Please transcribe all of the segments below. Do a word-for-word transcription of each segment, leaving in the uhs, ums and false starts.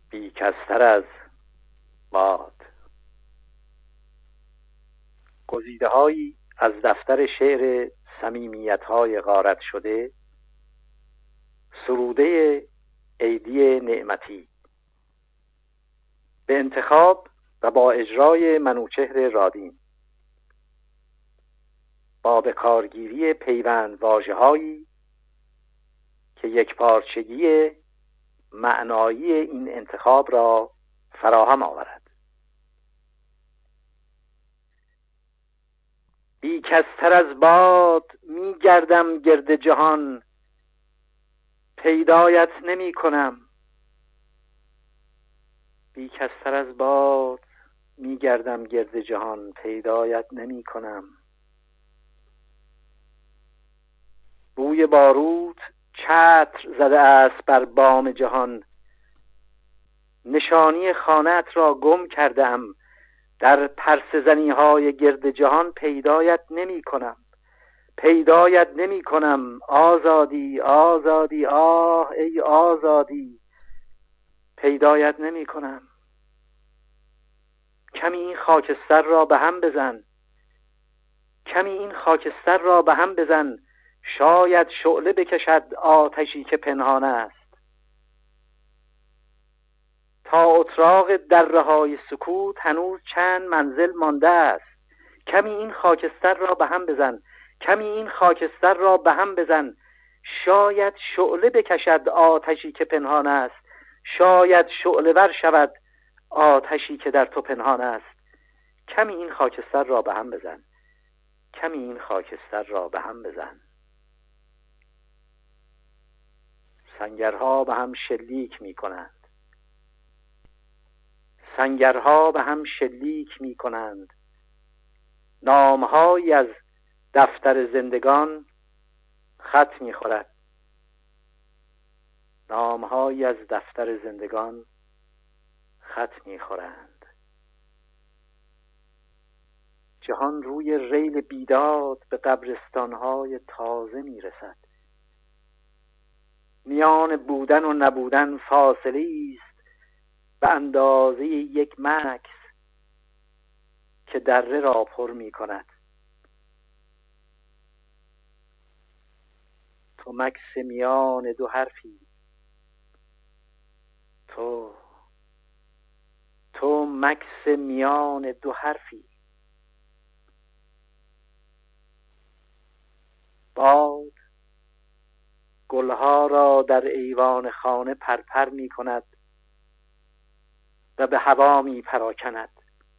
بیکستر از باد. گزیده‌هایی از دفتر شعر صمیمیت‌های غارت شده، سروده عیدی نعمتی، به انتخاب و با اجرای منوچهر رادین، با به کارگیری پیوند واژه‌هایی که یک پارچگی معنایی این انتخاب را فراهم آورد. بی کستر از باد می گردم گرد جهان، پیدایت نمی کنم. بی کستر از باد می گردم گرد جهان، پیدایت نمی کنم. بوی باروت چتر زده است بر بام جهان، نشانی خانه‌ات را گم کردم. در پرسه زنی های گرد جهان پیدایت نمی کنم. پیدایت نمی کنم. آزادی آزادی آه ای آزادی، پیدایت نمی کنم. کمی این خاکستر را به هم بزن، کمی این خاکستر را به هم بزن، شاید شعله بکشد آتشی که پنهان است. تا اتراق دره‌های سکوت هنوز چند منزل مانده است. کمی این خاکستر را به هم بزن، کمی این خاکستر را به هم بزن، شاید شعله بکشد آتشی که پنهان است. شاید شعله ور شود آتشی که در تو پنهان است. کمی این خاکستر را به هم بزن، کمی این خاکستر را به هم بزن. سنگرها به هم شلیک می کنند، سنگرها به هم شلیک می کنند. نامهایی از دفتر زندگان خط می خورد، نامهایی از دفتر زندگان خط می خورند. جهان روی ریل بیداد به قبرستانهای تازه می رسد. میان بودن و نبودن فاصله است به اندازه یک مکث که دره را پر می کند. تو مکث میان دو حرفی، تو تو مکث میان دو حرفی. باد گلها را در ایوان خانه پرپر می کند و به هوا می پراکند.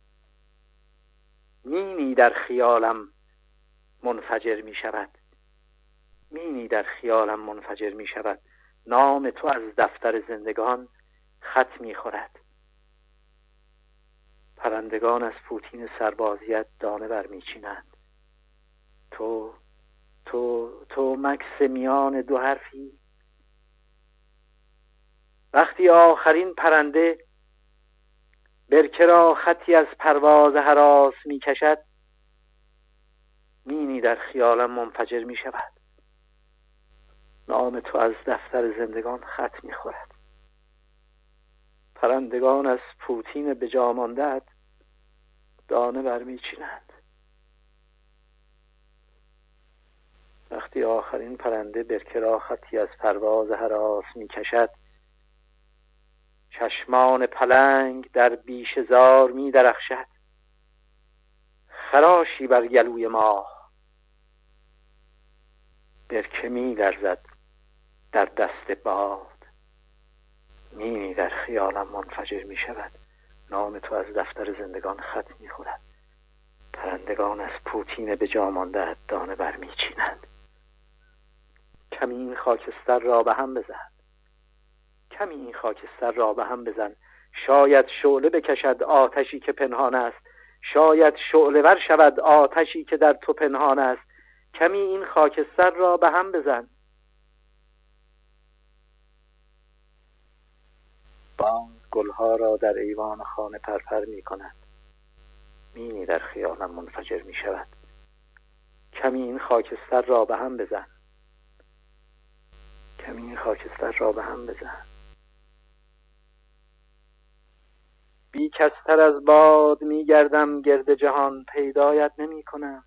نیمی در خیالم منفجر می شود، نیمی در خیالم منفجر می شود. نام تو از دفتر زندگان خط می خورد. پرندگان از پوتین سربازیت دانه برمی چینند. تو تو تو مکث میان دو حرفی. وقتی آخرین پرنده برکه را خطی از پرواز هراس می کشد، نیمی در خیالم منفجر می شود. نام تو از دفتر زندگان خط می خورد. پرندگان از پوتین به جا مانده‌ات دانه برمی چینند. وقتی آخرین پرنده برکه را خطی از پرواز هراس می کشد، چشمان پلنگ در بیشه زار می درخشد. خراشی بر گلوی ماه، برکه می لرزد در دست باد. نیمی در خیالم منفجر می شود. نام تو از دفتر زندگان خط می خورد. پرندگان از پوتین به جا مانده دانه بر می چینند. کمی این خاکستر را به هم بزن، کمی این خاکستر را به هم بزن، شاید شعله بکشد آتشی که پنهان است. شاید شعله ور شود آتشی که در تو پنهان است. کمی این خاکستر را به هم بزن. باد گلها را در ایوان خانه پرپر می کند. نیمی در خیالم منفجر می شود. کمی این خاکستر را به هم بزن، کمی این خاکستر را به هم بزن. شکستر از باد میگردم گرد جهان، پیدایت نمی کنم.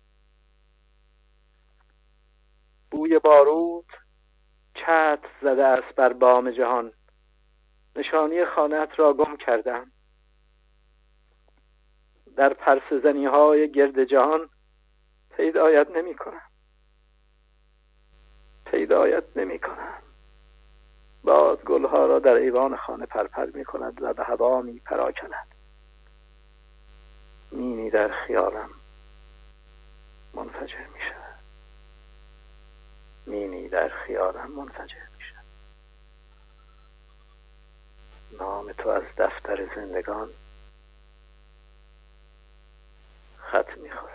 بوی بارود چتر زده است بر بام جهان، نشانی خانه‌ات را گم کردم. در پرسه زنی های گرد جهان پیدایت نمی کنم. پیدایت نمی کنم. باد گلها را در ایوان خانه پرپر می کند و به هوا می پراکند. نیمی در خیالم منفجر می شود. نیمی در خیالم منفجر می شود. نام تو از دفتر زندگان خط می خورد.